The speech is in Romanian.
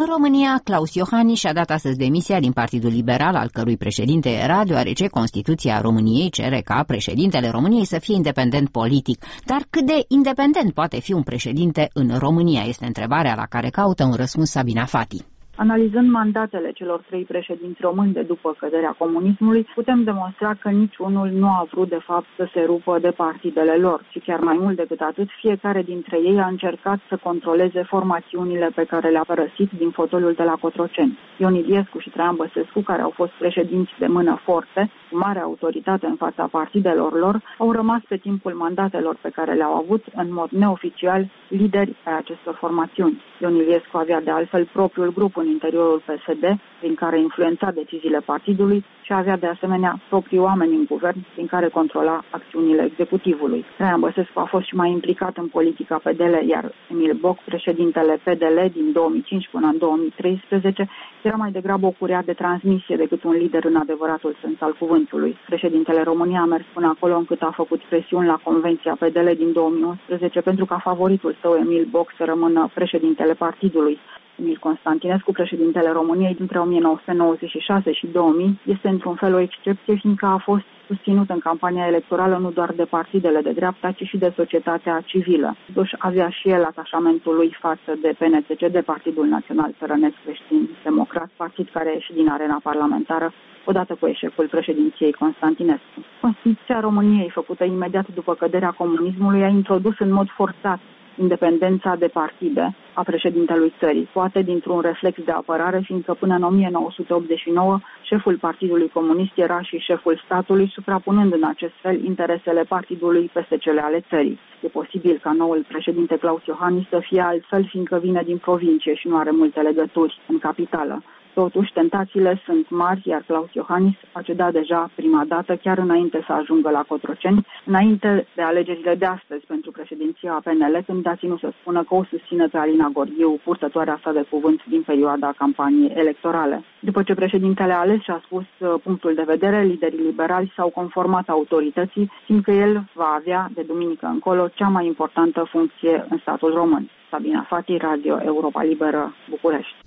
În România, Claus Iohannis și-a dat astăzi demisia din Partidul Liberal, al cărui președinte era, deoarece Constituția României cere ca președintele României să fie independent politic. Dar cât de independent poate fi un președinte în România, este întrebarea la care caută un răspuns Sabina Fati. Analizând mandatele celor 3 președinți români de după căderea comunismului, putem demonstra că niciunul nu a vrut de fapt să se rupă de partidele lor, și chiar mai mult decât atât, fiecare dintre ei a încercat să controleze formațiunile pe care le-a părăsit din fotoliul de la Cotroceni. Ion Iliescu și Traian Băsescu, care au fost președinți de mână forte, cu mare autoritate în fața partidelor lor, au rămas pe timpul mandatelor pe care le-au avut, în mod neoficial, lideri ai acestor formațiuni. Ion Iliescu avea de altfel propriul grup în interiorul PSD, prin care influența deciziile partidului, și avea de asemenea proprii oameni în guvern, prin care controla acțiunile executivului. Traian Băsescu a fost și mai implicat în politica PDL, iar Emil Boc, președintele PDL din 2005 până în 2013, era mai degrabă o curea de transmisie decât un lider în adevăratul sens al cuvântului. Președintele României a mers până acolo încât a făcut presiuni la Convenția PDL din 2011 pentru ca favoritul său, Emil Boc, să rămână președintele partidului. Emil Constantinescu, președintele României dintre 1996 și 2000, este într-un fel o excepție, fiindcă a fost susținut în campania electorală nu doar de partidele de dreapta, ci și de societatea civilă. Totuși avea și el atașamentul lui față de PNCC, de Partidul Național Țărănesc Creștin Democrat, partid care a ieșit din arena parlamentară odată cu eșecul președinției Constantinescu. Constituția României, făcută imediat după căderea comunismului, a introdus în mod forțat independența de partide a președintelui țării, poate dintr-un reflex de apărare, fiindcă până în 1989 șeful Partidului Comunist era și șeful statului, suprapunând în acest fel interesele partidului peste cele ale țării. E posibil ca noul președinte Claus Iohannis să fie altfel, fiindcă vine din provincie și nu are multe legături în capitală. Totuși, tentațiile sunt mari, iar Claus Iohannis a cedat deja prima dată, chiar înainte să ajungă la Cotroceni, înainte de alegerile de astăzi pentru președinția PNL, când a ținut să spună că o susține pe Alina Gorghiu, purtătoarea sa de cuvânt din perioada campaniei electorale. După ce președintele ales și-a spus punctul de vedere, liderii liberali s-au conformat autorității, fiindcă el va avea, de duminică încolo, cea mai importantă funcție în statul român. Sabina Fati, Radio Europa Liberă, București.